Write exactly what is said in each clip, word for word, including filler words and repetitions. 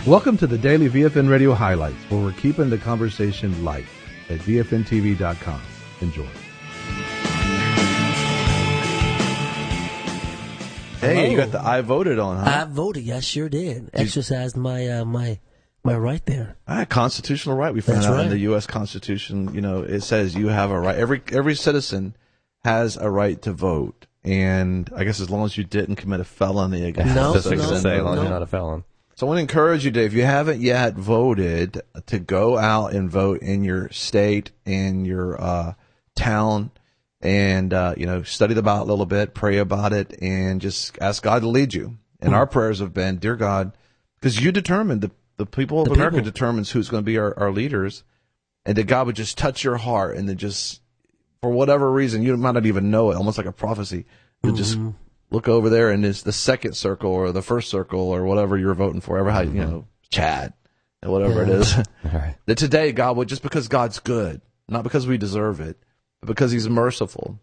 Welcome to the Daily V F N Radio Highlights, where we're keeping the conversation light at V F N T V dot com. Enjoy. Hey, Hello. you got the I voted on, huh? I voted. I sure did. Exercised my uh, my my right there. Ah, constitutional right. We found That's out right. in the U S Constitution, you know, it says you have a right. Every every citizen has a right to vote, and I guess as long as you didn't commit a felony against No, the Statistics no, say as long as no. you're not a felon. So I want to encourage you, Dave, if you haven't yet voted, to go out and vote in your state, in your uh, town, and, uh, you know, study the ballot a little bit, pray about it, and just ask God to lead you. And our prayers have been, dear God, because you determined, the, the people of The America people. determines who's going to be our, our leaders, and that God would just touch your heart, and then just, for whatever reason, you might not even know it, almost like a prophecy, you just look over there and it's the second circle or the first circle or whatever you're voting for, ever how you know, Chad, or whatever it is. All right. That today God would, just because God's good, not because we deserve it, but because He's merciful.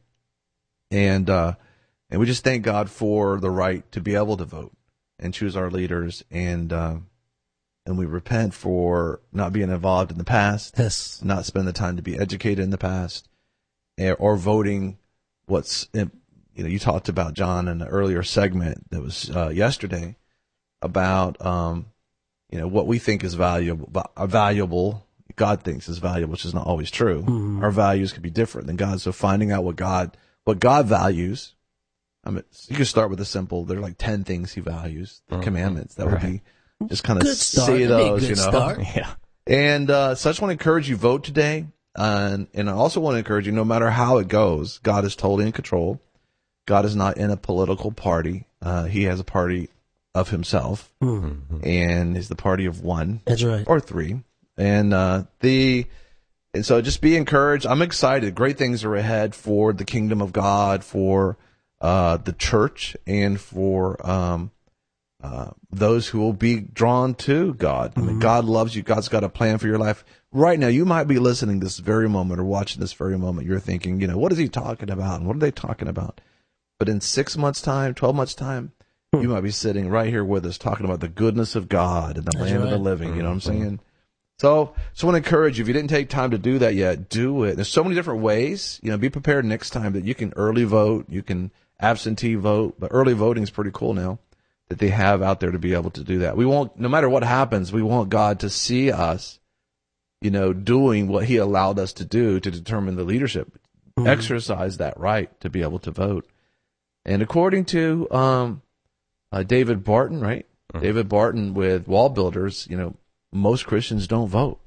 And uh and we just thank God for the right to be able to vote and choose our leaders, and uh, and we repent for not being involved in the past, Yes. not spending the time to be educated in the past, eh, or voting what's in, you know, you talked about, John, in an earlier segment that was uh, yesterday about, um, you know, what we think is valuable, uh, valuable, God thinks is valuable, which is not always true. Mm-hmm. Our values could be different than God. So finding out what God, what God values, I mean, you can start with the simple, there are like ten things He values, the Mhm. commandments. That would Right. be just kind of Good start. see That'd be a those, good you know. start. Yeah. And uh, so I just want to encourage you, vote today. Uh, and, and I also want to encourage you, no matter how it goes, God is totally in control. God is not in a political party. Uh, he has a party of Himself, Mm. and is the party of one That's right. or three. And uh, the and so just be encouraged. I'm excited. Great things are ahead for the kingdom of God, for uh, the church, and for um, uh, those who will be drawn to God. I mean, God loves you. God's got a plan for your life. Right now, you might be listening this very moment or watching this very moment. You're thinking, you know, what is he talking about? And what are they talking about? But in six months' time, twelve months' time, you might be sitting right here with us talking about the goodness of God and the That's land of the right. living. You know what I'm saying? So, so I want to encourage you, if you didn't take time to do that yet, do it. There's so many different ways. You know, be prepared next time that you can early vote, you can absentee vote, but early voting is pretty cool now that they have out there to be able to do that. We want, no matter what happens, we want God to see us, you know, doing what He allowed us to do to determine the leadership. Mhm. Exercise that right to be able to vote. And according to um, uh, David Barton, right? Mhm. David Barton with Wall Builders, you know, most Christians don't vote.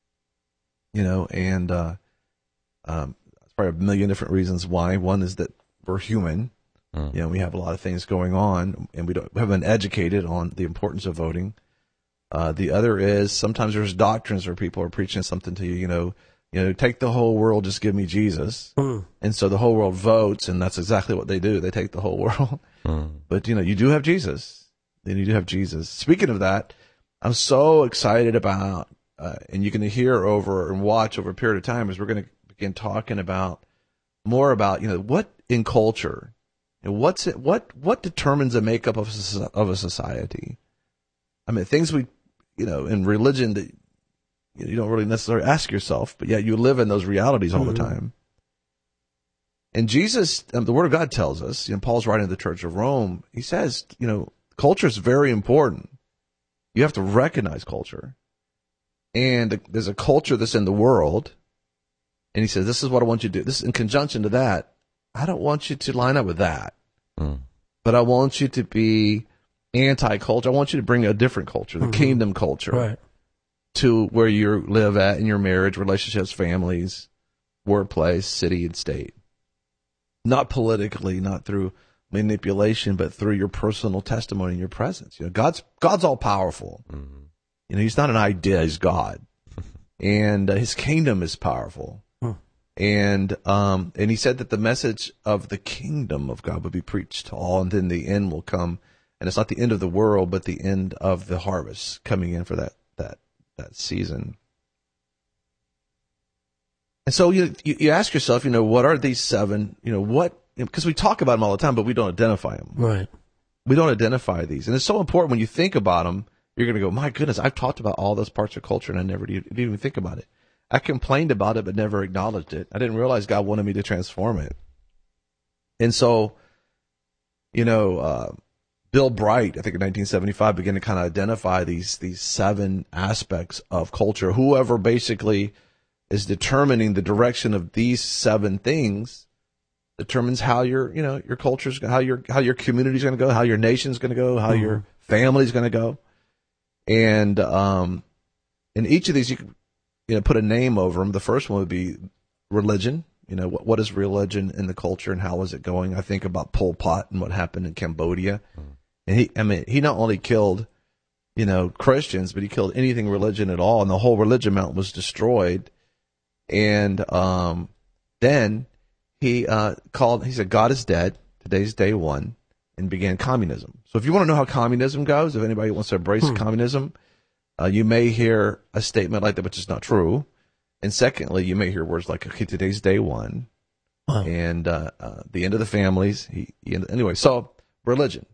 You know, and uh, um, there's probably a million different reasons why. One is that we're human. Mm. You know, we have a lot of things going on, and we don't we haven't been educated on the importance of voting. Uh, the other is sometimes there's doctrines where people are preaching something to you, you know, you know, take the whole world, just give me Jesus. Mm. And so the whole world votes, and that's exactly what they do. They take the whole world. Mm. But, you know, you do have Jesus. Then you do have Jesus. Speaking of that, I'm so excited about, uh, and you can hear over and watch over a period of time as we're going to begin talking about more about, you know, what in culture, you know, what's it, what, what determines the makeup of, a- of a society? I mean, things we, you know, in religion that you, know, you don't really necessarily ask yourself, but yet you live in those realities all the Mhm. time. And Jesus, um, the Word of God tells us, you know, Paul's writing to the Church of Rome, he says, you know, culture is very important. You have to recognize culture. And there's a culture that's in the world, and he says, this is what I want you to do. This is in conjunction to that. I don't want you to line up with that, Mm. but I want you to be anti-culture. I want you to bring a different culture, the Mhm. kingdom culture, Right. to where you live at in your marriage, relationships, families, workplace, city, and state. Not politically, not through manipulation, but through your personal testimony and your presence. You know, God's God's all powerful. Mm. You know, He's not an idea; He's God, and uh, His kingdom is powerful. Hmm. And um, and He said that the message of the kingdom of God would be preached to all, and then the end will come. And it's not the end of the world, but the end of the harvest coming in for that that that season. And so you, you you ask yourself, you know, what are these seven? You know, what, because we talk about them all the time, but we don't identify them. Right. We don't identify these, and it's so important when you think about them you're going to go, my goodness, I've talked about all those parts of culture and I never didn't even think about it. I complained about it, but never acknowledged it. I didn't realize God wanted me to transform it. And so, you know, uh, Bill Bright, I think in nineteen seventy-five, began to kind of identify these these seven aspects of culture. Whoever basically is determining the direction of these seven things determines how your, you know, your culture's, how your how your community's going to go, how your nation's going to go, how mm-hmm. your family's going to go, and um, in each of these you can, you know, put a name over them. The first one would be religion. You know, what what is religion in the culture and how is it going? I think about Pol Pot and what happened in Cambodia. Mm-hmm. And he, I mean, he not only killed, you know, Christians, but he killed anything religion at all, and the whole religion mountain was destroyed. And um, then he uh, called, he said, God is dead, today's day one, and began communism. So if you want to know how communism goes, if anybody wants to embrace hmm. communism, uh, you may hear a statement like that, which is not true. And secondly, you may hear words like, okay, today's day one, wow. and uh, uh, the end of the families. He, he, anyway, so religion.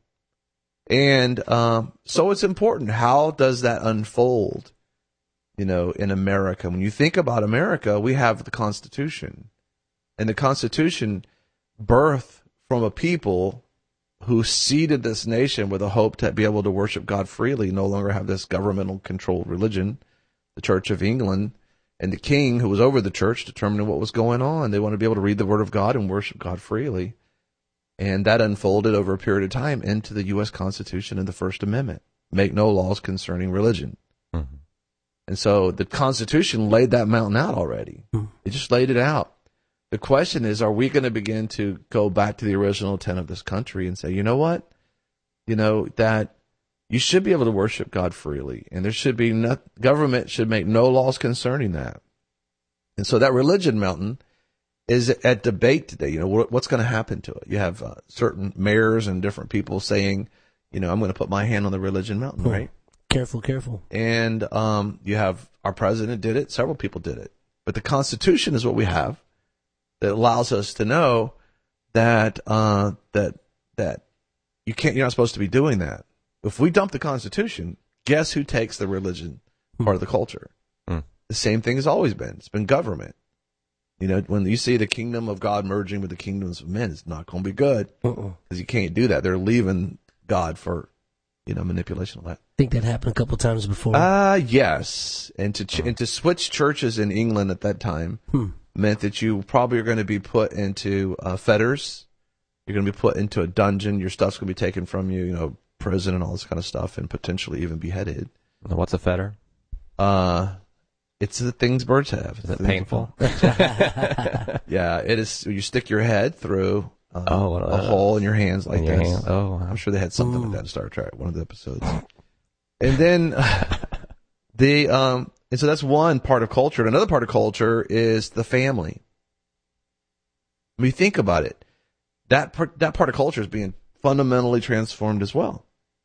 And um, so it's important. How does that unfold, you know, in America? When you think about America, we have the Constitution. And the Constitution birthed from a people who seeded this nation with a hope to be able to worship God freely, no longer have this governmental-controlled religion, the Church of England. And the king who was over the church determining what was going on. They wanted to be able to read the Word of God and worship God freely. And that unfolded over a period of time into the U S Constitution and the First Amendment. Make no laws concerning religion. Mm-hmm. And so the Constitution laid that mountain out already. Mm-hmm. It just laid it out. The question is, are we going to begin to go back to the original intent of this country and say, you know what? You know, that you should be able to worship God freely. And there should be no, government should make no laws concerning that. And so that religion mountain is at debate today. You know, what, what's going to happen to it? You have uh, certain mayors and different people saying, you know, I'm going to put my hand on the religion mountain, hmm. right? Careful, careful. And um, you have our president did it. Several people did it. But the Constitution is what we have that allows us to know that uh, that that you can't. You're not supposed to be doing that. If we dump the Constitution, guess who takes the religion part of the culture? Hmm. The same thing has always been. It's been government. You know, when you see the kingdom of God merging with the kingdoms of men, it's not going to be good because uh-uh. you can't do that. They're leaving God for, you know, manipulation of that. I think that happened a couple of times before. Ah, uh, yes. And to ch- and to switch churches in England at that time hmm. meant that you probably are going to be put into uh, fetters. You're going to be put into a dungeon. Your stuff's going to be taken from you, you know, prison and all this kind of stuff, and potentially even beheaded. What's a fetter? Uh, it's the things birds have. Is it painful? Yeah, it is. You stick your head through uh, oh, uh, a hole in your hands like in your this. hand. Oh, wow. I'm sure they had something Ooh. like that in Star Trek, one of the episodes. And then the um, and so that's one part of culture. Another part of culture is the family. When you think about it, that part, that part of culture is being fundamentally transformed as well.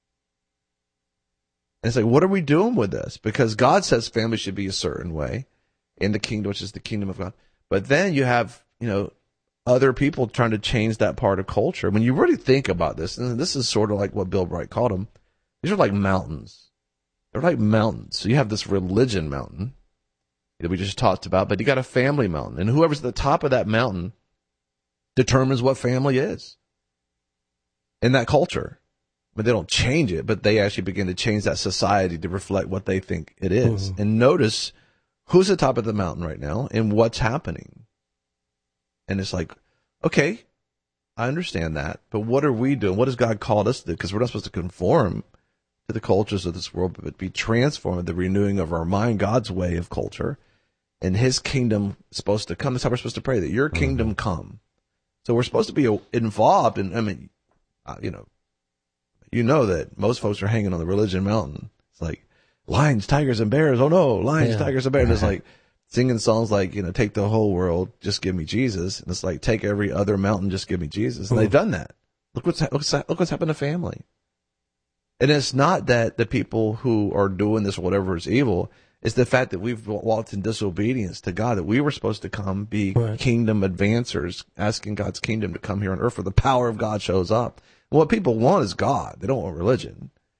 And it's like, what are we doing with this? Because God says family should be a certain way in the kingdom, which is the kingdom of God. But then you have, you know, other people trying to change that part of culture. When you really think about this, and this is sort of like what Bill Bright called them, these are like mountains. They're like mountains. So you have this religion mountain that we just talked about, but you got a family mountain. And whoever's at the top of that mountain determines what family is in that culture. But they don't change it, but they actually begin to change that society to reflect what they think it is. Mm-hmm. And notice who's at the top of the mountain right now and what's happening. And it's like, okay, I understand that, but what are we doing? What has God called us to do? Because we're not supposed to conform to the cultures of this world, but be transformed, the renewing of our mind, God's way of culture. And his kingdom is supposed to come. That's how we're supposed to pray, that your kingdom mm-hmm. come. So we're supposed to be involved in, I mean, uh, you know, You know that most folks are hanging on the religion mountain. It's like lions, tigers, and bears. Oh no, lions, yeah. tigers, and bears. And it's like singing songs like, you know, take the whole world, just give me Jesus. And it's like, take every other mountain, just give me Jesus. And they've done that. Look what's, look what's, look what's happened to family. And it's not that the people who are doing this, whatever is evil, it's the fact that we've walked in disobedience to God, that we were supposed to come be right. kingdom advancers, asking God's kingdom to come here on earth where the power of God shows up. What people want is God. They don't want religion.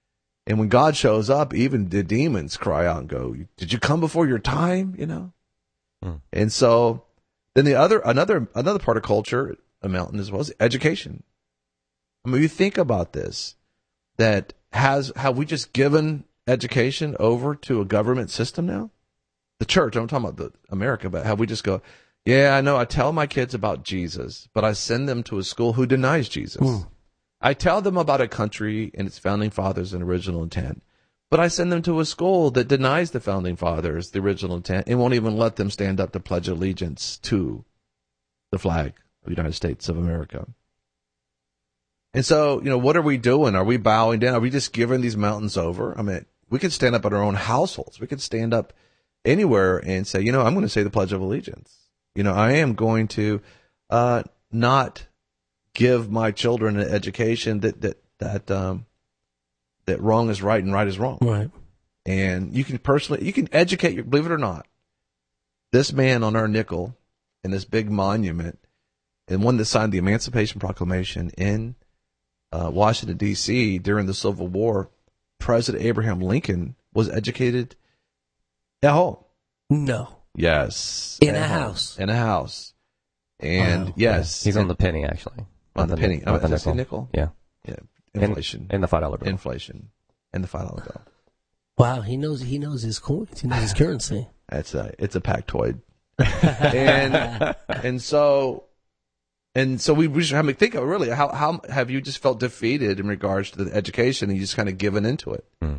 And when God shows up, even the demons cry out and go, "Did you come before your time?" You know? Hmm. And so then the other, another, another part of culture, a mountain as well, is education. I mean, you think about this, that has, have we just given education over to a government system now? The church, I'm talking about the America, but have we just go, yeah, I know, I tell my kids about Jesus, but I send them to a school who denies Jesus. Mm. I tell them about a country and its founding fathers and original intent, but I send them to a school that denies the founding fathers, the original intent, and won't even let them stand up to pledge allegiance to the flag of the United States of America. And so, you know, what are we doing? Are we bowing down? Are we just giving these mountains over? I mean, we could stand up in our own households. We could stand up anywhere and say, you know, I'm going to say the Pledge of Allegiance. You know, I am going to uh, not give my children an education that that that um, that wrong is right and right is wrong. Right. And you can personally, you can educate your, believe it or not, this man on our nickel in this big monument, and one that signed the Emancipation Proclamation in uh, Washington, D C during the Civil War, President Abraham Lincoln was educated at home. No. Yes. In a house. In a house. And wow. yes. He's on the penny, actually. On the, the penny. Oh, the nickel. nickel? Yeah. Yeah. Inflation. In, in the five dollar bill. Inflation. And the five dollar bill. Wow, he knows he knows his coins. He knows his currency. That's a, it's a Pactoid. and and so and so we, we should have to think of really how how have you just felt defeated in regards to the education and you just kind of given into it? Mm.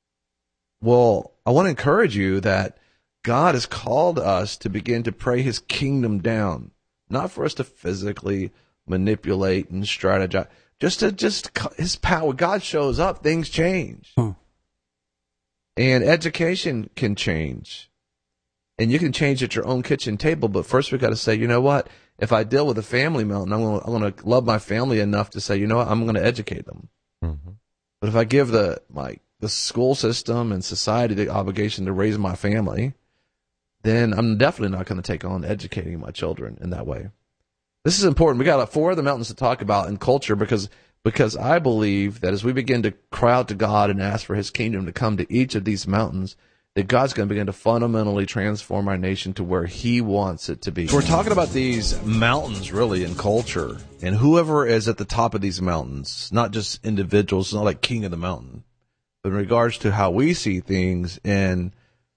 Well, I want to encourage you that God has called us to begin to pray his kingdom down, not for us to physically manipulate and strategize, just to just his power. God shows up, things change. Hmm. And education can change. And you can change at your own kitchen table, but first we've got to say, you know what? If I deal with a family mountain, I'm going to, I'm going to love my family enough to say, you know what? I'm going to educate them. Mm-hmm. But if I give the my the school system and society the obligation to raise my family, then I'm definitely not going to take on educating my children in that way. This is important. We got like four other mountains to talk about in culture because because I believe that as we begin to cry out to God and ask for his kingdom to come to each of these mountains, that God's going to begin to fundamentally transform our nation to where he wants it to be. So we're talking about these mountains really in culture, and whoever is at the top of these mountains, not just individuals, it's not like king of the mountain, but in regards to how we see things in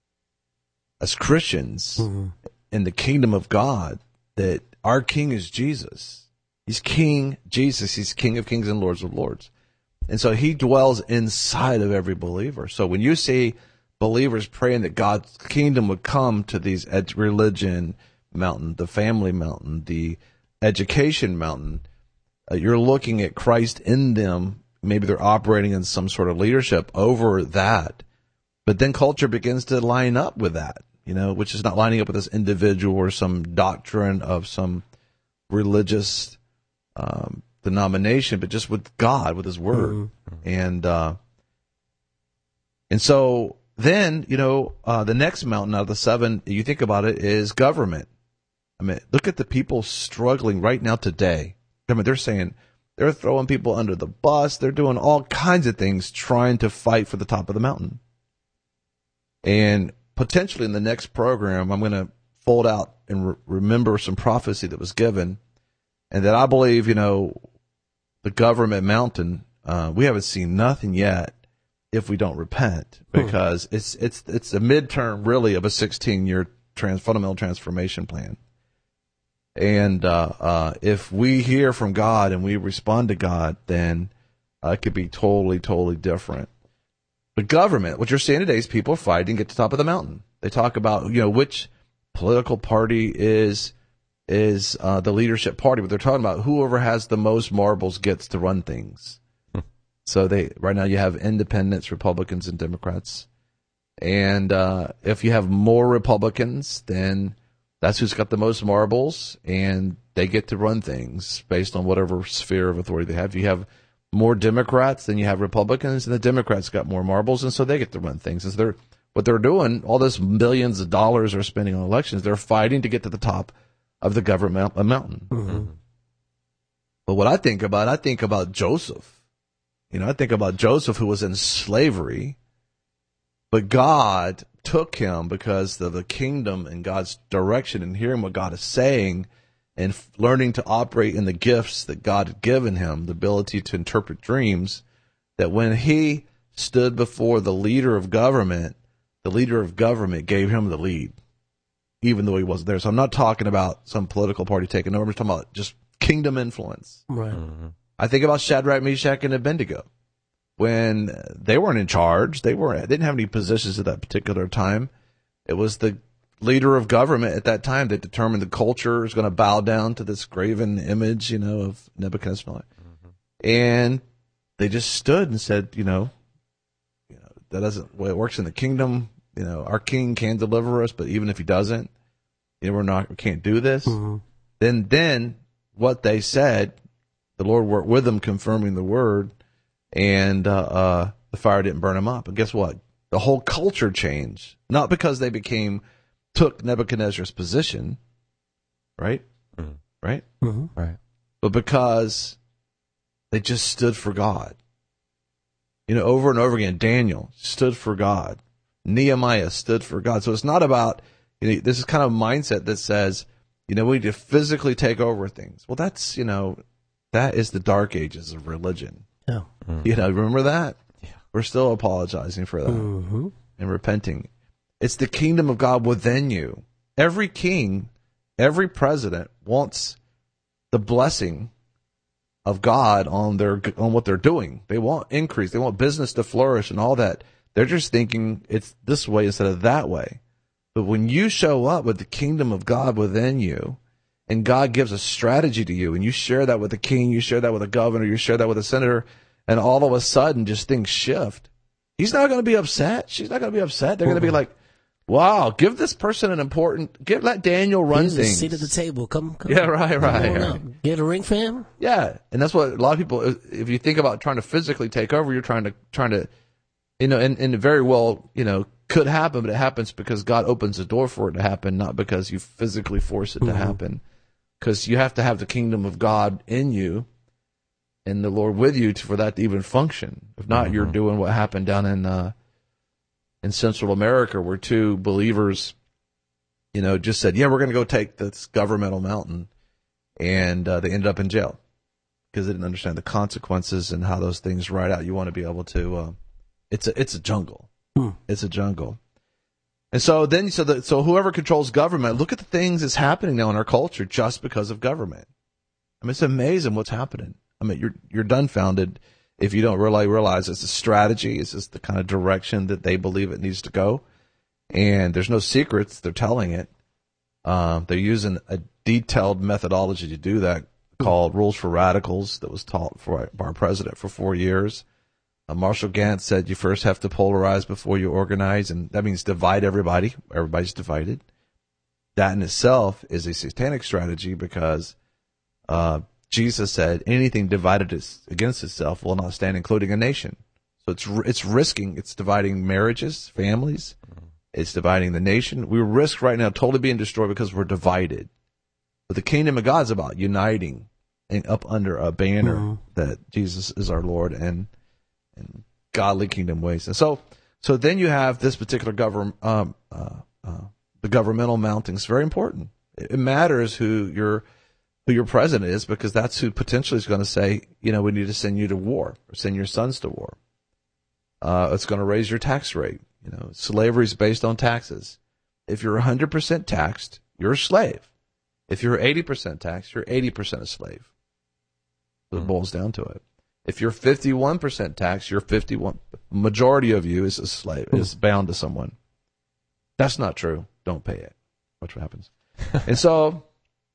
as Christians mm-hmm. in the kingdom of God, that our king is Jesus. He's King Jesus. He's King of kings and Lords of lords. And so he dwells inside of every believer. So when you see believers praying that God's kingdom would come to these ed- religion mountain, the family mountain, the education mountain, uh, you're looking at Christ in them. Maybe they're operating in some sort of leadership over that. But then culture begins to line up with that, you know, which is not lining up with this individual or some doctrine of some religious um, denomination, but just with God, with his word. Mm-hmm. And, uh, and so then, you know, uh, the next mountain out of the seven, you think about it, is government. I mean, look at the people struggling right now today. I mean, they're saying they're throwing people under the bus. They're doing all kinds of things trying to fight for the top of the mountain. And potentially in the next program, I'm going to fold out and re- remember some prophecy that was given, and that I believe, you know, the government mountain, uh, we haven't seen nothing yet if we don't repent, because hmm. it's it's it's a midterm really of a sixteen-year trans, fundamental transformation plan. And uh, uh, if we hear from God and we respond to God, then uh, it could be totally, totally different. The government, what you're seeing today is people fighting to get to the top of the mountain. They talk about, you know, which political party is is uh, the leadership party, but they're talking about whoever has the most marbles gets to run things. Hmm. So they right now you have independents, Republicans, and Democrats. And uh, if you have more Republicans, then that's who's got the most marbles, and they get to run things based on whatever sphere of authority they have. If you have more Democrats than you have Republicans, and the Democrats got more marbles, and so they get to run things. As they're what they're doing, all this millions of dollars are spending on elections. They're fighting to get to the top of the government mountain. Mm-hmm. But what I think about, I think about Joseph You know, I think about Joseph, who was in slavery, but God took him because of the kingdom and God's direction and hearing what God is saying and f- learning to operate in the gifts that God had given him, the ability to interpret dreams, that when he stood before the leader of government, the leader of government gave him the lead, even though he wasn't there. So I'm not talking about some political party taking over. I'm talking about just kingdom influence. Right. Mm-hmm. I think about Shadrach, Meshach, and Abednego. When they weren't in charge, they weren't, they didn't have any positions at that particular time. It was the leader of government at that time that determined the culture is going to bow down to this graven image, you know, of Nebuchadnezzar. Mm-hmm. And they just stood and said, you know, you know, that doesn't, well, it works in the kingdom. You know, our king can deliver us, but even if he doesn't, you know, we're not, we can't do this. Mm-hmm. Then, then what they said, the Lord worked with them, confirming the word, and uh, uh, the fire didn't burn them up. And guess what? The whole culture changed, not because they became, took Nebuchadnezzar's position, right? Mm-hmm. Right? Mm-hmm. Right. But because they just stood for God. You know, over and over again, Daniel stood for God. Nehemiah stood for God. So it's not about, you know, this is kind of a mindset that says, you know, we need to physically take over things. Well, that's, you know, that is the dark ages of religion. Yeah. Mm-hmm. You know, remember that? Yeah. We're still apologizing for that Mm-hmm. and repenting. It's the kingdom of God within you. Every king, every president wants the blessing of God on their on what they're doing. They want increase. They want business to flourish and all that. They're just thinking it's this way instead of that way. But when you show up with the kingdom of God within you, and God gives a strategy to you, and you share that with the king, you share that with a governor, you share that with a senator, and all of a sudden just things shift. He's not going to be upset. She's not going to be upset. They're going to be like, wow, give this person an important, give, let Daniel run Here's the things. seat at the table. Come, come. Yeah, right, right. Come on right. up. Get a ring for him? Yeah, and that's what a lot of people. If you think about trying to physically take over, you're trying to trying to, you know, and, and very well, you know, could happen, but it happens because God opens the door for it to happen, not because you physically force it to Mm-hmm. happen. Because you have to have the kingdom of God in you, and the Lord with you to, for that to even function. If not, Mm-hmm. you're doing what happened down in uh, in Central America, where two believers, you know, just said, "Yeah, we're going to go take this governmental mountain," and uh, they ended up in jail because they didn't understand the consequences and how those things ride out. You want to be able to. Uh, it's a it's a jungle. Hmm. It's a jungle. And so then, so the, so whoever controls government, look at the things that's happening now in our culture just because of government. I mean, it's amazing what's happening. I mean, you're you're dumbfounded if you don't really realize it's a strategy. It's just the kind of direction that they believe it needs to go. And there's no secrets. They're telling it. Um, they're using a detailed methodology to do that called Rules for Radicals that was taught for by our president for four years. Uh, Marshall Gantz said you first have to polarize before you organize, and that means divide everybody. Everybody's divided. That in itself is a satanic strategy because uh, Jesus said anything divided is, against itself will not stand, including a nation. So it's it's risking, it's dividing marriages, families. It's dividing the nation. We risk right now totally being destroyed because we're divided. But the kingdom of God's about uniting and up under a banner Mm-hmm. that Jesus is our Lord and and godly kingdom ways. And so, so then you have this particular government, um, uh, uh, the governmental mounting is very important. It matters who your who your president is because that's who potentially is going to say, you know, we need to send you to war or send your sons to war. Uh, it's going to raise your tax rate. You know, slavery is based on taxes. If you're one hundred percent taxed, you're a slave. If you're eighty percent taxed, you're eighty percent a slave. So it boils down to it. If you're fifty-one percent taxed, you're fifty-one. Majority of you is a slave, is bound to someone. That's not true. Don't pay it. Watch what happens. And so,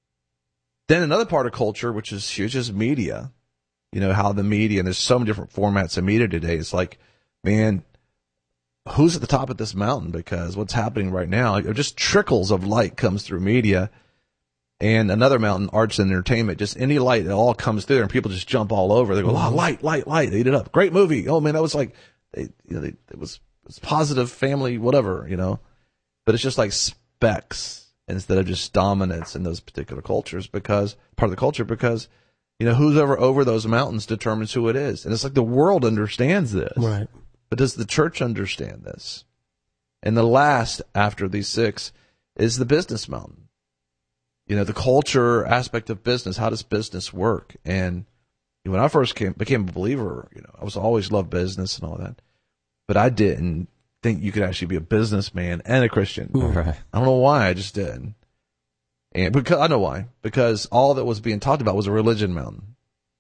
then another part of culture, which is huge, is media. You know, how the media, and there's so many different formats of media today. It's like, man, who's at the top of this mountain? Because what's happening right now, like, just trickles of light comes through media. And another mountain, arts and entertainment, just any light, it all comes through, and people just jump all over. They go, oh, light, light, light. They eat it up. Great movie. Oh, man, that was like, they, you know, they, it was it was positive, family, whatever, you know. But it's just like specks instead of just dominance in those particular cultures because, part of the culture, because You know, who's ever over those mountains determines who it is. And it's like the world understands this. Right. But does the church understand this? And the last after these six is the business mountain. You know, the culture aspect of business. How does business work? And when I first came, became a believer, you know, I was always loved business and all that. But I didn't think you could actually be a businessman and a Christian. Right. I don't know why, I just didn't. And because I know why. Because all that was being talked about was a religion mountain.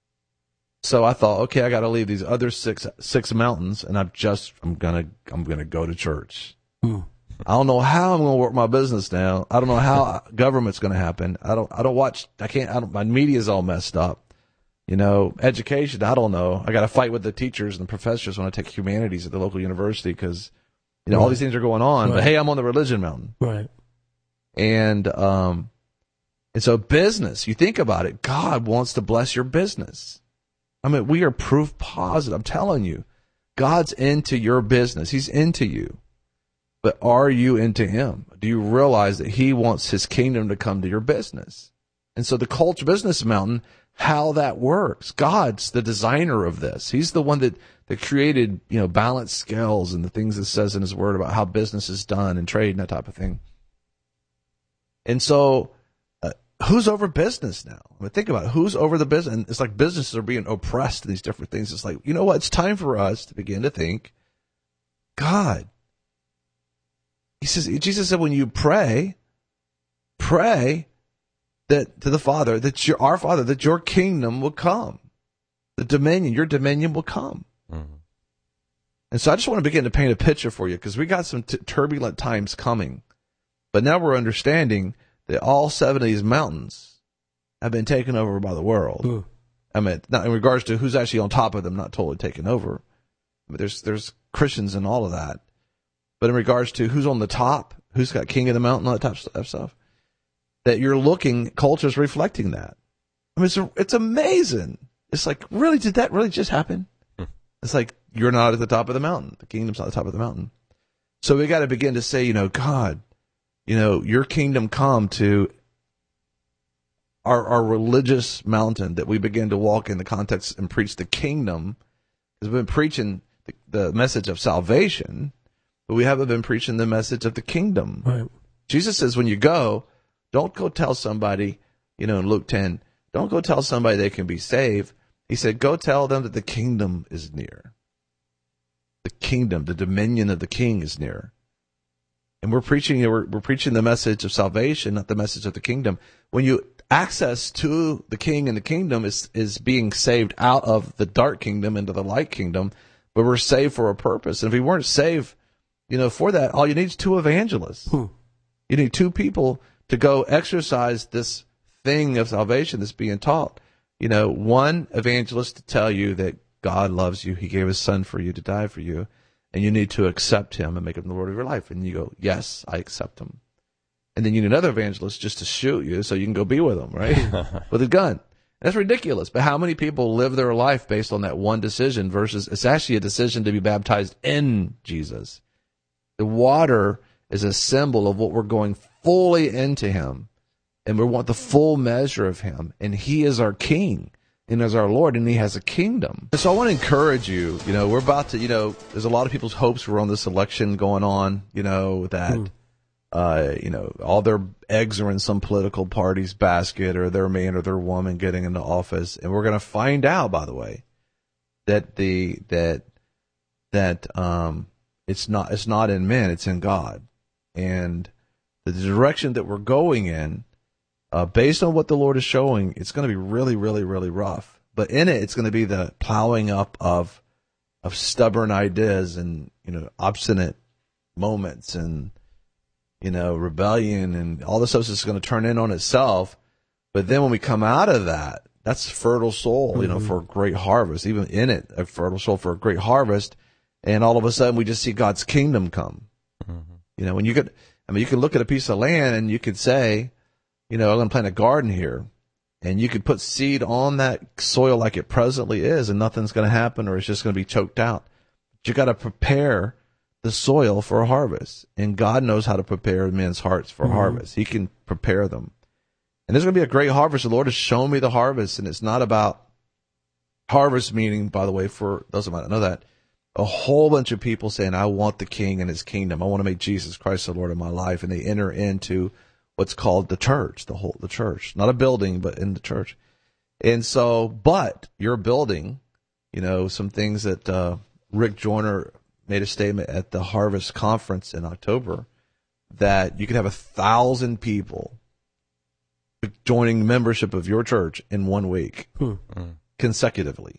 So I thought, okay, I got to leave these other six six mountains, and I'm just I'm gonna I'm gonna go to church. Mm. I don't know how I'm gonna work my business now. I don't know how government's gonna happen. I don't I don't watch. I can't. I don't, my media's all messed up. You know, education. I don't know. I got to fight with the teachers and the professors when I take humanities at the local university because you know right. all these things are going on. Right. But hey, I'm on the religion mountain. Right. And um, and so business. You think about it. God wants to bless your business. I mean, we are proof positive. I'm telling you, God's into your business. He's into you. But are you into him? Do you realize that he wants his kingdom to come to your business? And so the culture business mountain, how that works. God's the designer of this. He's the one that, that created, you know, balanced scales and the things it says in his word about how business is done and trade and that type of thing. And so uh, who's over business now? I mean, think about it. Who's over the business? And it's like businesses are being oppressed in these different things. It's like, you know what? It's time for us to begin to think, God. He says, Jesus said, when you pray, pray that to the Father, that your, our Father, that your kingdom will come. The dominion, your dominion will come. Mm-hmm. And so I just want to begin to paint a picture for you because we got some t- turbulent times coming. But now we're understanding that all seven of these mountains have been taken over by the world. Ooh. I mean, not in regards to who's actually on top of them, not totally taken over. But there's there's Christians and all of that. But in regards to who's on the top, who's got king of the mountain, all that type of stuff, that you're looking, culture's reflecting that. I mean, it's it's amazing. It's like, really, did that really just happen? Hmm. It's like, you're not at the top of the mountain. The kingdom's not at the top of the mountain. So we got to begin to say, you know, God, you know, your kingdom come to our, our religious mountain, that we begin to walk in the context and preach the kingdom. Because we've been preaching the, the message of salvation, but we haven't been preaching the message of the kingdom. Right. Jesus says, when you go, don't go tell somebody, you know, in Luke ten, don't go tell somebody they can be saved. He said, go tell them that the kingdom is near. The kingdom, the dominion of the king is near. And we're preaching, we're, we're preaching the message of salvation, not the message of the kingdom. When you access to the king and the kingdom is, is being saved out of the dark kingdom into the light kingdom, but we're saved for a purpose. And if we weren't saved, you know, for that, all you need is two evangelists. Hmm. You need two people to go exercise this thing of salvation that's being taught. You know, one evangelist to tell you that God loves you. He gave his son for you to die for you. And you need to accept him and make him the Lord of your life. And you go, yes, I accept him. And then you need another evangelist just to shoot you so you can go be with him, right? With a gun. That's ridiculous. But how many people live their life based on that one decision versus it's actually a decision to be baptized in Jesus? The water is a symbol of what we're going fully into him. And we want the full measure of him. And he is our king. And as our Lord, and he has a kingdom. So I want to encourage you, you know, we're about to, you know, there's a lot of people's hopes were on this election going on, you know, that, mm. uh, you know, all their eggs are in some political party's basket or their man or their woman getting into office. And we're going to find out, by the way, that the, that, that, um, it's not, it's not in men, it's in God. And the direction that we're going in, Uh, based on what the Lord is showing, it's going to be really, really, really rough. But in it, it's going to be the plowing up of of stubborn ideas and, you know, obstinate moments and, you know, rebellion and all this stuff is going to turn in on itself. But then when we come out of that, that's fertile soil, mm-hmm. you know, for a great harvest. Even in it, a fertile soil for a great harvest. And all of a sudden, we just see God's kingdom come. Mm-hmm. You know, when you could, I mean, you can look at a piece of land and you could say, you know, I'm going to plant a garden here, and you could put seed on that soil like it presently is, and nothing's going to happen, or it's just going to be choked out. But you got to prepare the soil for a harvest, and God knows how to prepare men's hearts for mm-hmm. a harvest. He can prepare them. And there's going to be a great harvest. The Lord has shown me the harvest, and it's not about harvest meaning, by the way, for those who might not know that, a whole bunch of people saying, I want the King and his kingdom. I want to make Jesus Christ the Lord of my life. And they enter into what's called the church, the whole, the church, not a building, but in the church. And so, but your building, you know, some things that, uh, Rick Joyner made a statement at the Harvest Conference in October that you could have a thousand people joining membership of your church in one week hmm. consecutively.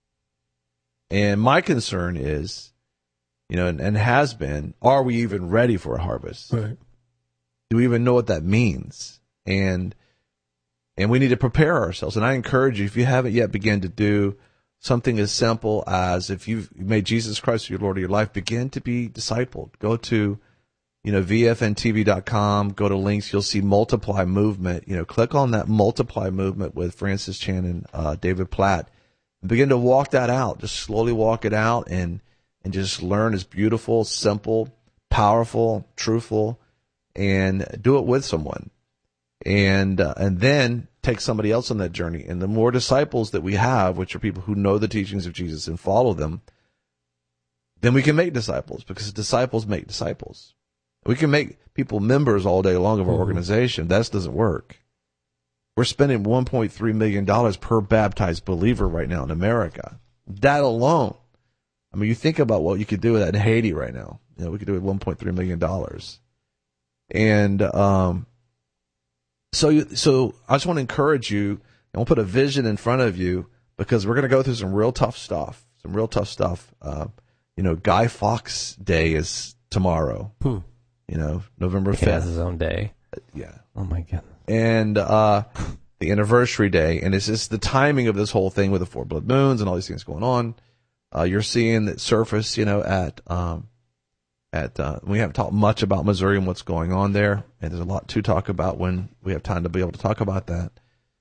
And my concern is, you know, and, and has been, are we even ready for a harvest? Right. Do we even know what that means? And and we need to prepare ourselves. And I encourage you, if you haven't yet begun to do something as simple as, if you've made Jesus Christ your Lord of your life, begin to be discipled. Go to, you know, V F N T V dot com, go to links, you'll see Multiply Movement. You know, click on that Multiply Movement with Francis Chan and uh, David Platt. Begin to walk that out. Just slowly walk it out and and just learn. It's beautiful, simple, powerful, truthful, and do it with someone. And uh, and then take somebody else on that journey. And the more disciples that we have, which are people who know the teachings of Jesus and follow them, then we can make disciples, because disciples make disciples. We can make people members all day long of our mm-hmm. organization. That doesn't work. We're spending one point three million dollars per baptized believer right now in America. That alone. I mean, you think about what you could do with that in Haiti right now. You know, we could do it with one point three million dollars. And um, so, you, so I just want to encourage you, and we'll put a vision in front of you, because we're going to go through some real tough stuff, some real tough stuff. Uh, you know, Guy Fawkes Day is tomorrow. Hmm. You know, November fifth. He has his own day. Yeah. Oh, my goodness. And uh, the anniversary day, and it's just the timing of this whole thing with the four blood moons and all these things going on. Uh, you're seeing that surface, you know, at um, at uh, we haven't talked much about Missouri and what's going on there, and there's a lot to talk about when we have time to be able to talk about that.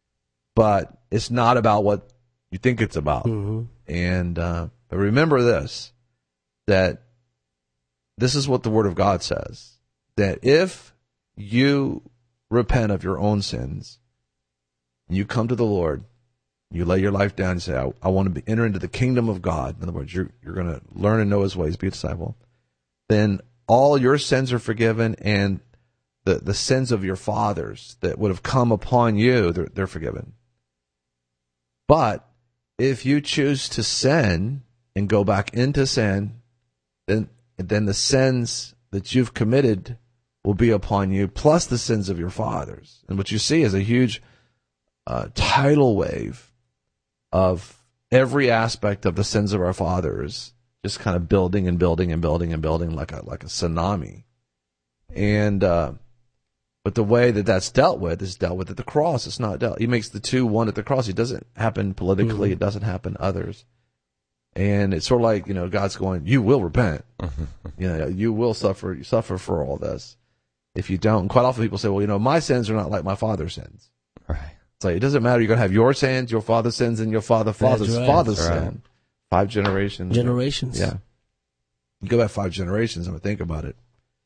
But it's not about what you think it's about. Mm-hmm. And uh, but remember this, that this is what the Word of God says, that if you repent of your own sins, and you come to the Lord, you lay your life down and say, I, I want to be, enter into the kingdom of God. In other words, you're, you're going to learn and know his ways, be a disciple. Then all your sins are forgiven, and the, the sins of your fathers that would have come upon you, they're, they're forgiven. But if you choose to sin and go back into sin, then, then the sins that you've committed will be upon you, plus the sins of your fathers. And what you see is a huge uh, tidal wave of every aspect of the sins of our fathers, just kind of building and building and building and building like a like a tsunami. And uh, but the way that that's dealt with is dealt with at the cross. It's not dealt. He makes the two one at the cross. It doesn't happen politically. Mm-hmm. It doesn't happen others. And it's sort of like, you know, God's going, you will repent. You know, you will suffer. You suffer for all this. If you don't, and quite often people say, well, you know, my sins are not like my father's sins. Right. So it doesn't matter. You're going to have your sins, your father's sins, and your father, father's right. father's That's sin. right. Five generations. Generations. Yeah. You go back five generations and think about it.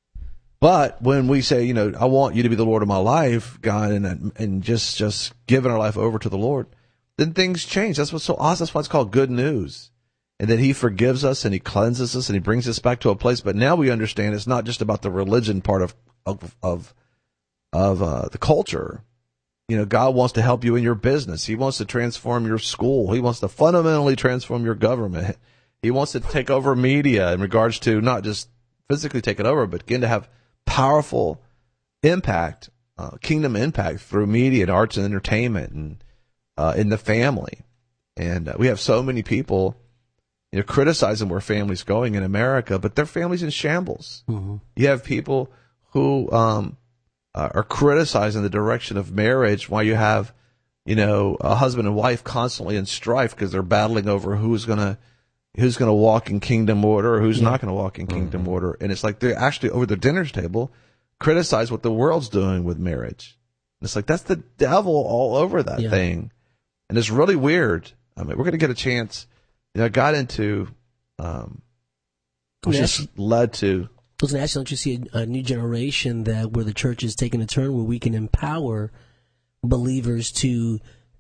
But when we say, you know, I want you to be the Lord of my life, God, and and just, just giving our life over to the Lord, then things change. That's what's so awesome. That's why it's called good news. And that he forgives us and he cleanses us and he brings us back to a place. But now we understand it's not just about the religion part of of of, of uh, the culture. You know, God wants to help you in your business. He wants to transform your school. He wants to fundamentally transform your government. He wants to take over media in regards to not just physically take it over, but begin to have powerful impact, uh, kingdom impact through media and arts and entertainment and uh, in the family. And uh, we have so many people, you know, criticizing where families going in America, but their families in shambles. Mm-hmm. You have people who um, uh, are criticizing the direction of marriage while you have, you know, a husband and wife constantly in strife because they're battling over who's gonna who's gonna walk in kingdom order or who's yeah. not gonna walk in kingdom mm-hmm. order. And it's like they're actually over the dinner table criticize what the world's doing with marriage. And it's like that's the devil all over that yeah. thing, and it's really weird. I mean, we're gonna get a chance. You know, I got into, um, which just led to. I was going to ask you, don't you see a, a new generation that where the church is taking a turn where we can empower believers to,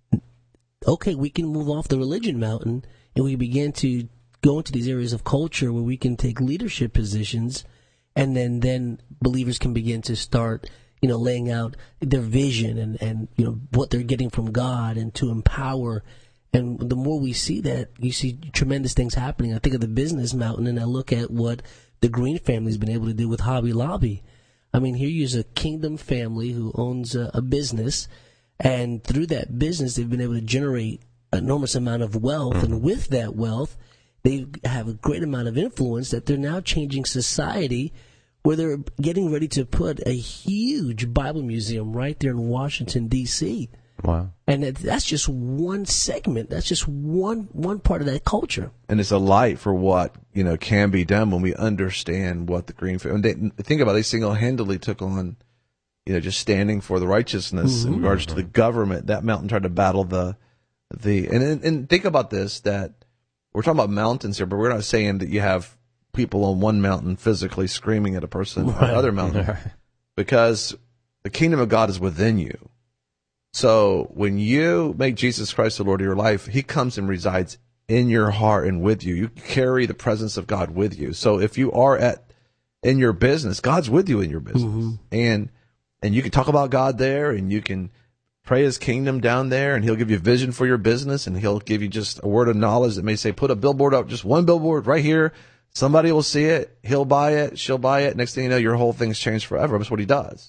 okay, we can move off the religion mountain and we begin to go into these areas of culture where we can take leadership positions, and then, then believers can begin to start, you know, laying out their vision and, and, you know, what they're getting from God, and to empower. And the more we see that, you see tremendous things happening. I think of the business mountain, and I look at what the Green family's been able to do with Hobby Lobby. I mean, here you is a kingdom family who owns a, a business, and through that business, they've been able to generate an enormous amount of wealth, mm-hmm. and with that wealth, they have a great amount of influence that they're now changing society, where they're getting ready to put a huge Bible museum right there in Washington, D C Wow. And that's just one segment. That's just one one part of that culture. And it's a light for what, you know, can be done when we understand what the Green family, they, think about it, they single-handedly took on, you know, just standing for the righteousness mm-hmm. in regards to the government. That mountain tried to battle the, the, and, and think about this, that we're talking about mountains here, but we're not saying that you have people on one mountain physically screaming at a person on the other mountain, because the kingdom of God is within you. So when you make Jesus Christ the Lord of your life, he comes and resides in your heart and with you. You carry the presence of God with you. So if you are at in your business, God's with you in your business. Mm-hmm. And and you can talk about God there, and you can pray his kingdom down there, and he'll give you vision for your business, and he'll give you just a word of knowledge that may say, put a billboard up, just one billboard right here. Somebody will see it. He'll buy it. She'll buy it. Next thing you know, your whole thing's changed forever. That's what he does.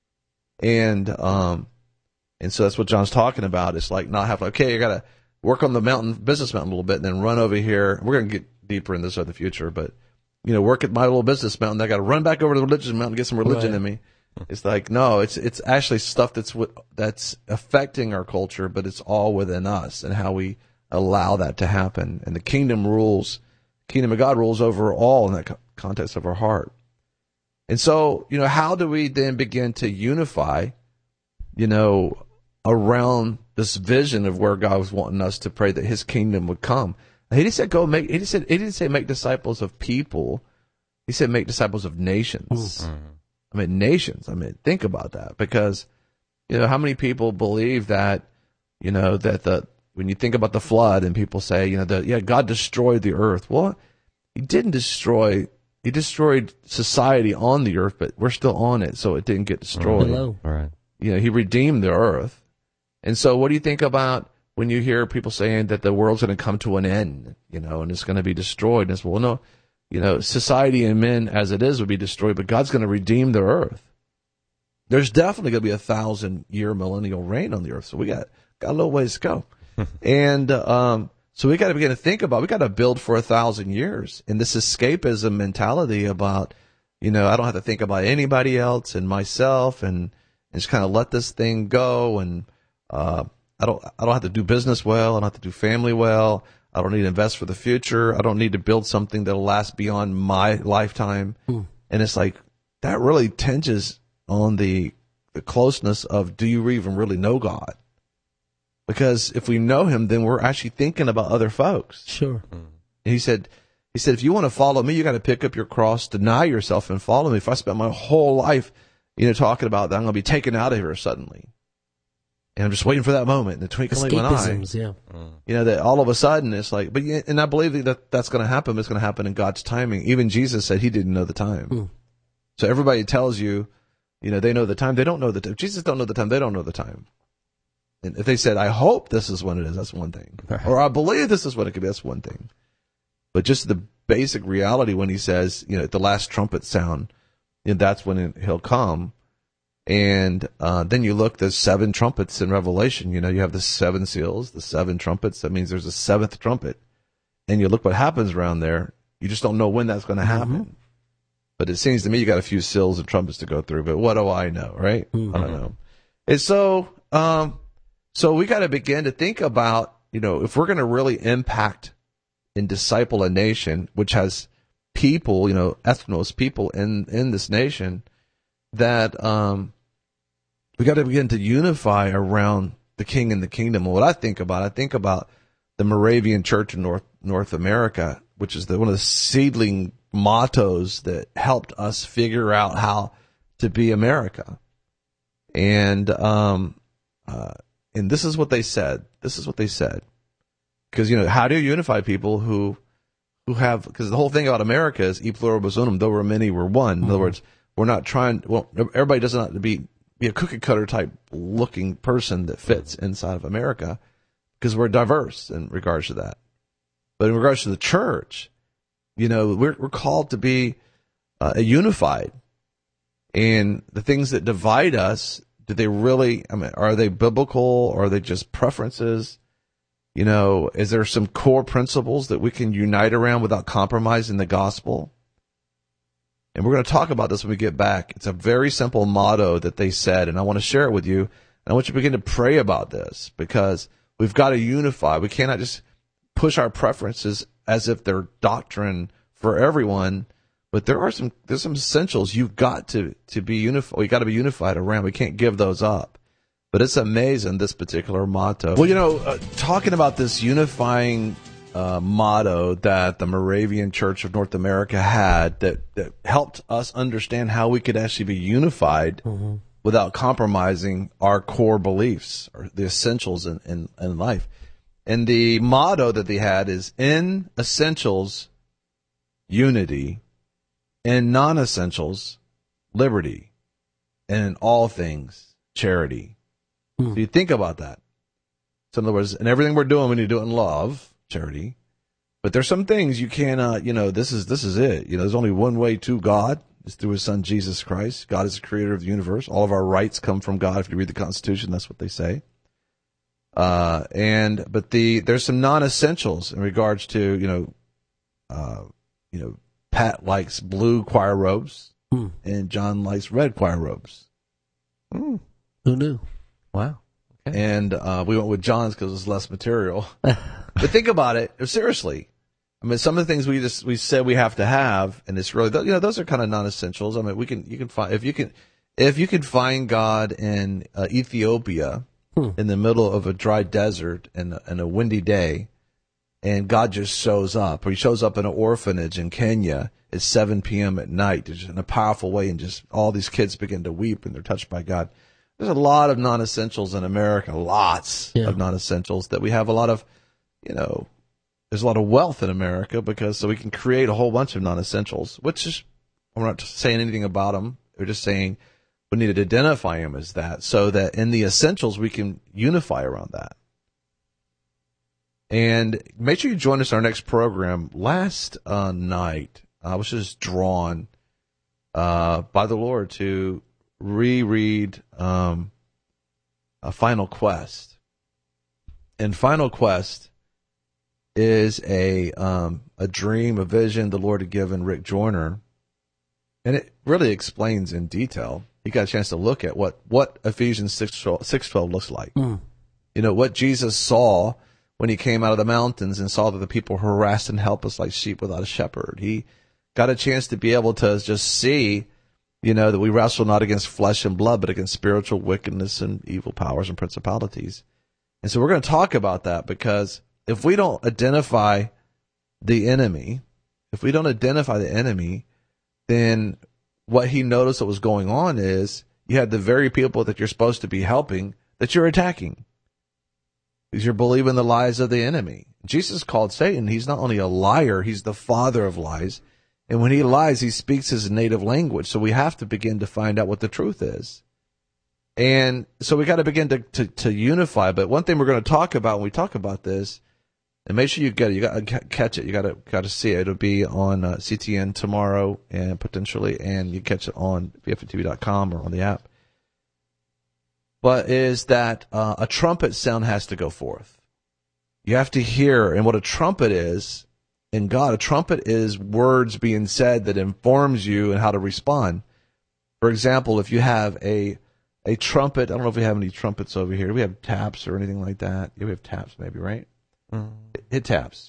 And, um, and so that's what John's talking about. It's like not having, okay, you got to work on the mountain, business mountain a little bit, and then run over here. We're going to get deeper in this in the future, but, you know, work at my little business mountain. I got to run back over to the religious mountain and get some religion right in me. It's like, no, it's, it's actually stuff that's what, that's affecting our culture, but it's all within us and how we allow that to happen. And the kingdom rules, kingdom of God rules over all in that co- context of our heart. And so, you know, how do we then begin to unify, you know, around this vision of where God was wanting us to pray that his kingdom would come? He didn't say go make, he didn't say, he didn't say make disciples of people. He said make disciples of nations. Mm-hmm. I mean, nations. I mean, think about that, because, you know, how many people believe that, you know, that the, when you think about the flood and people say, you know, that, yeah, God destroyed the earth. Well, he didn't destroy, he destroyed society on the earth, but we're still on it, so it didn't get destroyed. Hello. All right. You know, he redeemed the earth. And so what do you think about when you hear people saying that the world's going to come to an end, you know, and it's going to be destroyed? And it's, well, no, you know, society and men as it is would be destroyed, but God's going to redeem the earth. There's definitely going to be a thousand year millennial reign on the earth. So we got, got a little ways to go. and, um, so we got to begin to think about, we got to build for a thousand years. And this escapism mentality about, you know, I don't have to think about anybody else and myself, and, and just kind of let this thing go. And, uh, I don't, I don't have to do business well. I don't have to do family well. I don't need to invest for the future. I don't need to build something that'll last beyond my lifetime. Mm. And it's like, that really tinges on the, the closeness of, do you even really know God? Because if we know him, then we're actually thinking about other folks. Sure. And he said, he said, if you want to follow me, you got to pick up your cross, deny yourself, and follow me. If I spent my whole life, you know, talking about that, I'm going to be taken out of here suddenly. And I'm just waiting for that moment in the twinkling of an eye. Yeah. You know, that all of a sudden it's like, but, and I believe that that's going to happen. It's going to happen in God's timing. Even Jesus said he didn't know the time. Mm. So everybody tells you, you know, they know the time. They don't know the time. Jesus don't know the time. They don't know the time. And if they said, I hope this is when it is, that's one thing. Or I believe this is what it could be, that's one thing. But just the basic reality when he says, you know, at the last trumpet sound, you know, that's when it, he'll come. And uh, then you look, there's seven trumpets in Revelation. You know, you have the seven seals, the seven trumpets. That means there's a seventh trumpet. And you look what happens around there. You just don't know when that's going to happen. Mm-hmm. But it seems to me you got a few seals and trumpets to go through. But what do I know, right? Mm-hmm. I don't know. And so, um, so we got to begin to think about, you know, if we're going to really impact and disciple a nation, which has people, you know, ethnos, people in, in this nation, that um, we got to begin to unify around the King and the kingdom. And what I think about, I think about the Moravian Church in North North America, which is the, one of the seedling mottos that helped us figure out how to be America. And um, uh, and this is what they said. This is what they said. Because, you know, how do you unify people who who have, because the whole thing about America is e pluribus unum, though we're many, we're one. In mm-hmm. other words, we're not trying, well, everybody doesn't have to be, be a cookie cutter type looking person that fits inside of America, because we're diverse in regards to that. But in regards to the church, you know, we're, we're called to be uh, unified. And the things that divide us, do they really, I mean, are they biblical, or are they just preferences? You know, is there some core principles that we can unite around without compromising the gospel? And we're going to talk about this when we get back. It's a very simple motto that they said, and I want to share it with you. And I want you to begin to pray about this, because we've got to unify. We cannot just push our preferences as if they're doctrine for everyone. But there are some there's some essentials you've got to to be unified. You got to be unified around. We can't give those up. But it's amazing, this particular motto. Well, you know, uh, talking about this unifying uh, motto that the Moravian Church of North America had, that, that helped us understand how we could actually be unified mm-hmm. without compromising our core beliefs, or the essentials in, in, in life. And the motto that they had is, in essentials, unity; in non-essentials, liberty; and in all things, charity. So you think about that. So in other words, in everything we're doing, we need to do it in love, charity. But there's some things you cannot, you know, this is this is it. You know, there's only one way to God. It's through his son, Jesus Christ. God is the creator of the universe. All of our rights come from God. If you read the Constitution, that's what they say. Uh, and, but the, there's some non-essentials in regards to, you know, uh, you know, Pat likes blue choir robes mm. and John likes red choir robes. Mm. Who knew? Wow. Okay. And uh, we went with John's because it's less material. But think about it seriously. I mean, some of the things we just we said we have to have, and it's really, you know, those are kind of non-essentials. I mean, we can you can find if you can if you can find God in uh, Ethiopia hmm. in the middle of a dry desert and and a windy day, and God just shows up, or he shows up in an orphanage in Kenya at seven p.m. at night, just in a powerful way, and just all these kids begin to weep and they're touched by God. There's a lot of non-essentials in America, lots yeah. of non-essentials that we have a lot of, you know, there's a lot of wealth in America because so we can create a whole bunch of non-essentials, which is, we're not saying anything about them. We're just saying we need to identify them as that so that in the essentials we can unify around that. And make sure you join us in our next program. Last uh, night, I was just drawn uh, by the Lord to reread um, a Final Quest. And Final Quest is a um, a dream, a vision the Lord had given Rick Joyner, and it really explains in detail. You got a chance to look at what what Ephesians six twelve looks like. Mm. You know what Jesus saw when he came out of the mountains and saw that the people were harassed and helpless like sheep without a shepherd. He got a chance to be able to just see, you know, that we wrestle not against flesh and blood, but against spiritual wickedness and evil powers and principalities. And so we're going to talk about that, because if we don't identify the enemy, if we don't identify the enemy, then what he noticed that was going on is you had the very people that you're supposed to be helping that you're attacking, because you're believing the lies of the enemy. Jesus called Satan, he's not only a liar, he's the father of lies. And when he lies, he speaks his native language. So we have to begin to find out what the truth is. And so we got to begin to, to, to unify. But one thing we're going to talk about when we talk about this, and make sure you get it, you got to catch it, you got to got to see it. It'll be on uh, C T N tomorrow, and potentially, and you catch it on B F N T V dot com or on the app. But is that uh, a trumpet sound has to go forth. You have to hear, and what a trumpet is in God, a trumpet is words being said that informs you and how to respond. For example, if you have a a trumpet, I don't know if we have any trumpets over here. Do we have taps or anything like that? Yeah, we have taps maybe, right? Mm. Hit taps.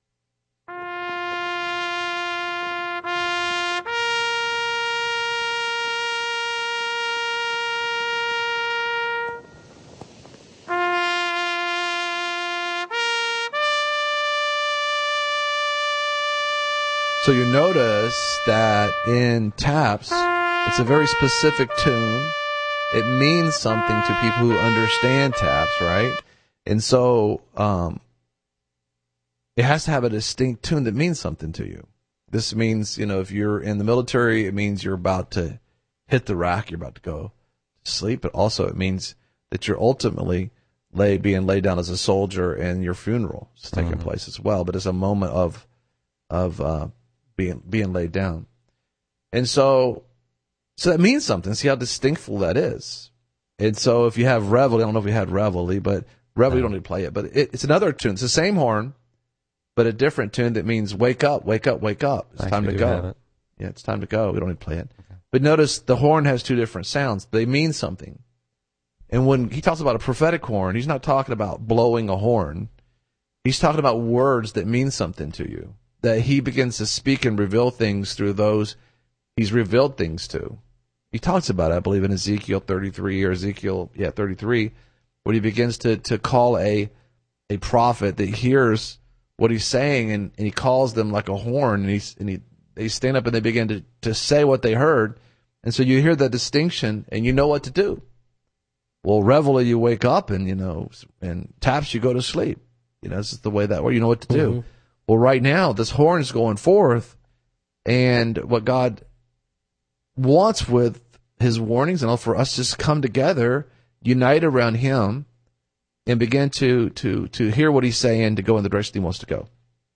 So you notice that in taps, it's a very specific tune. it means something to people who understand taps, right? And so, um, it has to have a distinct tune that means something to you. This means, you know, if you're in the military, it means you're about to hit the rack, you're about to go to sleep, but also it means that you're ultimately lay, being laid down as a soldier and your funeral is taking mm-hmm. place as well. But it's a moment of, of, uh, being, being laid down. And so, so that means something. See how distinctful that is. And so if you have Reveille, I don't know if we had Reveille, but Reveille, you don't need to play it, but it, it's another tune. It's the same horn, but a different tune that means wake up, wake up, wake up. It's time to go. It. Yeah, it's time to go. We don't need to play it. Okay. But notice the horn has two different sounds. They mean something. And when he talks about a prophetic horn, he's not talking about blowing a horn. He's talking about words that mean something to you, that he begins to speak and reveal things through those he's revealed things to. He talks about it, I believe, in Ezekiel thirty-three or Ezekiel, yeah, thirty-three, when he begins to, to call a a prophet that hears what he's saying, and, and he calls them like a horn, and, he's, and he, they stand up and they begin to, to say what they heard. And so you hear the distinction, and you know what to do. Well, Reveille, you wake up, and, you know, and taps, you go to sleep. You know, this is the way that, well, you know what to do. Mm-hmm. Well, right now, this horn's going forth, and what God wants with his warnings and all for us just come together, unite around him, and begin to to to hear what he's saying, to go in the direction he wants to go.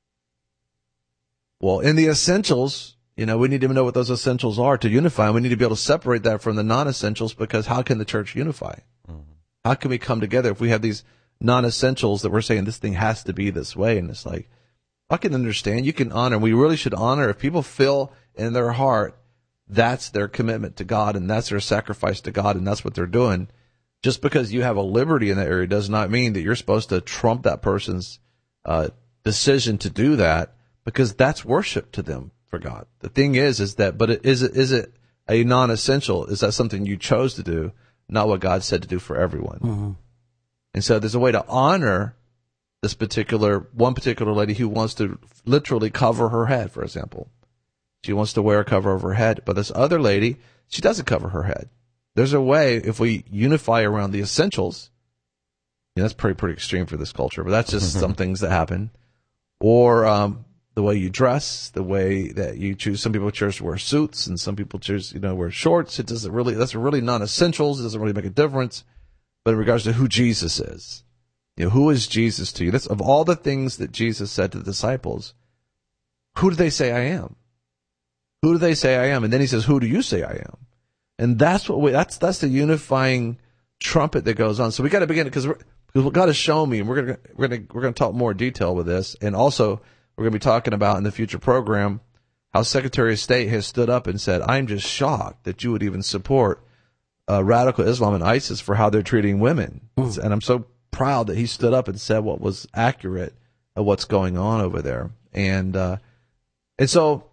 Well, in the essentials, you know, we need to know what those essentials are to unify. We need to be able to separate that from the non-essentials, because how can the church unify? Mm-hmm. How can we come together if we have these non-essentials that we're saying this thing has to be this way? And it's like, I can understand. You can honor. We really should honor if people feel in their heart that's their commitment to God, and that's their sacrifice to God, and that's what they're doing. Just because you have a liberty in that area does not mean that you're supposed to trump that person's uh, decision to do that, because that's worship to them for God. The thing is, is that, but it, is it is it a non-essential? Is that something you chose to do, not what God said to do for everyone? Mm-hmm. And so there's a way to honor this particular, one particular lady who wants to literally cover her head, for example. She wants to wear a cover over her head. But this other lady, she doesn't cover her head. There's a way, if we unify around the essentials, you know, that's pretty pretty extreme for this culture, but that's just some things that happen. Or um, the way you dress, the way that you choose. Some people choose to wear suits, and some people choose, you know, wear shorts. It doesn't really, that's really non-essentials. It doesn't really make a difference. But in regards to who Jesus is, you know, who is Jesus to you? That's of all the things that Jesus said to the disciples, who do they say I am? Who do they say I am? And then he says, who do you say I am? And that's what we, that's, that's the unifying trumpet that goes on. So we got to begin, because because what God has shown me, and we're going to, we're going to, we're going to talk more detail with this. And also we're going to be talking about in the future program how Secretary of State has stood up and said, I'm just shocked that you would even support uh, radical Islam and ISIS for how they're treating women. Mm. And I'm so proud that he stood up and said what was accurate of what's going on over there. And, uh, and so,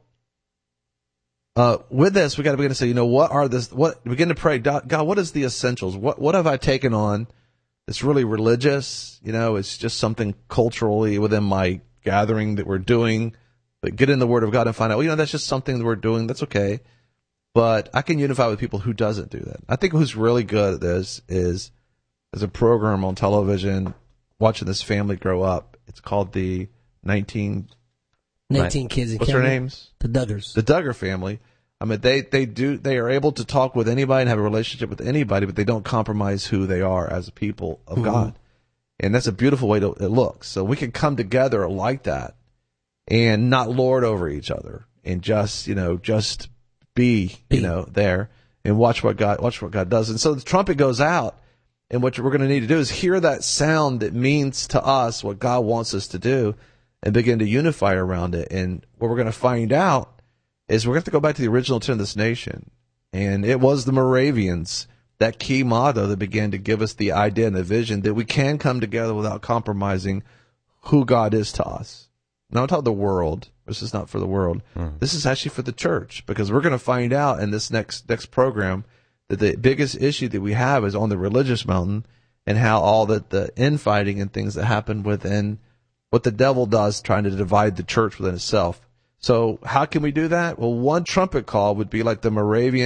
Uh, with this, we got to begin to say, you know, what are this, what, begin to pray, God, what is the essentials? What, what have I taken on that's really religious? You know, it's just something culturally within my gathering that we're doing, but get in the Word of God and find out, well, you know, that's just something that we're doing. That's okay. But I can unify with people who doesn't do that. I think who's really good at this is, there's a program on television, watching this family grow up. It's called the nineteen nineteen kids. What's their names? The Duggars. The Duggar family. I mean, they, they do, they are able to talk with anybody and have a relationship with anybody, but they don't compromise who they are as a people of mm-hmm. God. And that's a beautiful way to, it looks. So we can come together like that and not lord over each other and just, you know, just be, you know, there and watch what God, watch what God does. And so the trumpet goes out, and what we're going to need to do is hear that sound that means to us what God wants us to do, and begin to unify around it. And what we're going to find out is we're going to have to go back to the original intent of this nation. And it was the Moravians, that key motto that began to give us the idea and the vision that we can come together without compromising who God is to us. Now, I'm talking the world. This is not for the world. Mm. This is actually for the church, because we're going to find out in this next next program that the biggest issue that we have is on the religious mountain, and how all the, the infighting and things that happen within what the devil does, trying to divide the church within itself. So how can we do that? Well, one trumpet call would be like the Moravian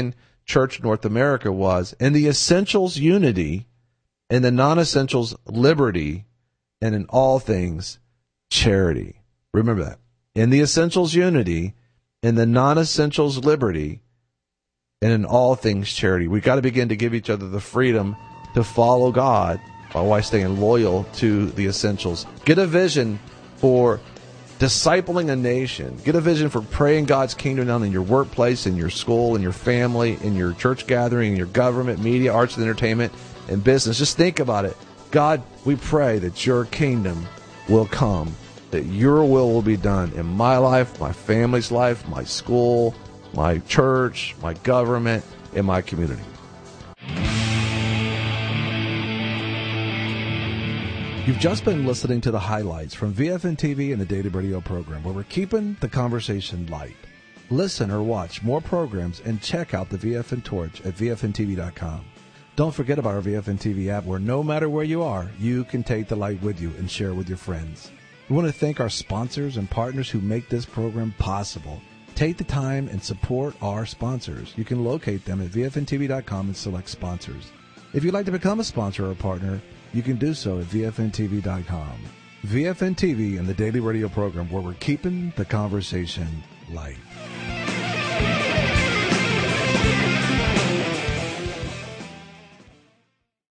church North America was in the essentials unity, in the non-essentials liberty, and in all things charity. Remember that. In the essentials unity, in the non-essentials liberty, and in all things charity. We've got to begin to give each other the freedom to follow God while staying loyal to the essentials. Get a vision for discipling a nation. Get a vision for praying God's kingdom down in your workplace, in your school, in your family, in your church gathering, in your government, media, arts and entertainment, and business. Just think about it. God, we pray that your kingdom will come, that your will will be done in my life, my family's life, my school, my church, my government, and my community. You've just been listening to the highlights from V F N T V and the Daily Radio program, where we're keeping the conversation light. Listen or watch more programs and check out the V F N Torch at V F N T V dot com. Don't forget about our V F N T V app, where no matter where you are, you can take the light with you and share it with your friends. We want to thank our sponsors and partners who make this program possible. Take the time and support our sponsors. You can locate them at V F N T V dot com and select sponsors. If you'd like to become a sponsor or a partner, you can do so at V F N T V dot com. V F N T V and the Daily Radio program, where we're keeping the conversation light.